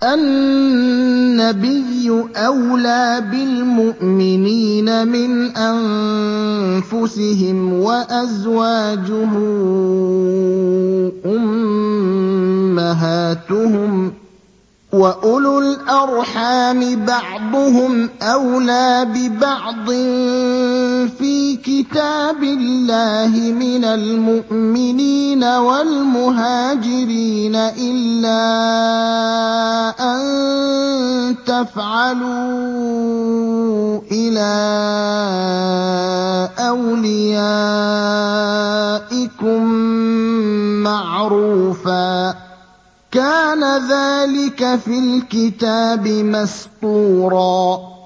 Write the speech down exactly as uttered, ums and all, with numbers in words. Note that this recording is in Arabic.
النَّبِيُّ أَوْلَىٰ بِالْمُؤْمِنِينَ مِنْ أَنفُسِهِمْ ۖ وَأَزْوَاجُهُ أُمَّهَاتُهُمْ ۖ وَأُولُو الْأَرْحَامِ بَعْضُهُمْ أَوْلَىٰ بِبَعْضٍ فِي كِتَابِ اللَّهِ مِنَ الْمُؤْمِنِينَ وَالْمُهَاجِرِينَ إِلَّا أَن تَفْعَلُوا إِلَىٰ أَوْلِيَائِكُم مَّعْرُوفًا ۚ كَانَ ذَٰلِكَ فِي الْكِتَابِ مَسْطُورًا